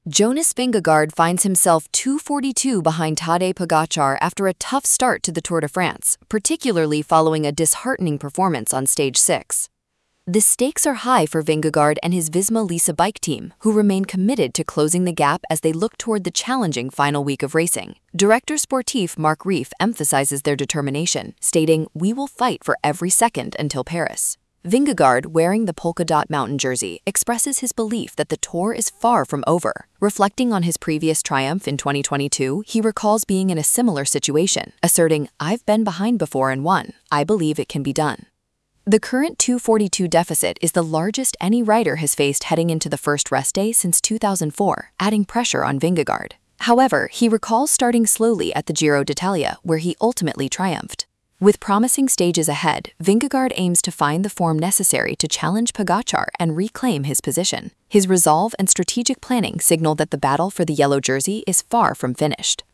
Jonas Vingegaard finds himself 2:42 behind Tadej Pogacar after a tough start to the Tour de France, particularly following a disheartening performance on Stage 6. The stakes are high for Vingegaard and his Visma Lease bike team, who remain committed to closing the gap as they look toward the challenging final week of racing. Director Sportif Marc Rief emphasizes their determination, stating, "We will fight for every second until Paris." Vingegaard, wearing the polka dot mountain jersey, expresses his belief that the Tour is far from over. Reflecting on his previous triumph in 2022, he recalls being in a similar situation, asserting, "I've been behind before and won. I believe it can be done." The current 2:42 deficit is the largest any rider has faced heading into the first rest day since 2004, adding pressure on Vingegaard. However, he recalls starting slowly at the Giro d'Italia, where he ultimately triumphed. With promising stages ahead, Vingegaard aims to find the form necessary to challenge Pogacar and reclaim his position. His resolve and strategic planning signal that the battle for the yellow jersey is far from finished.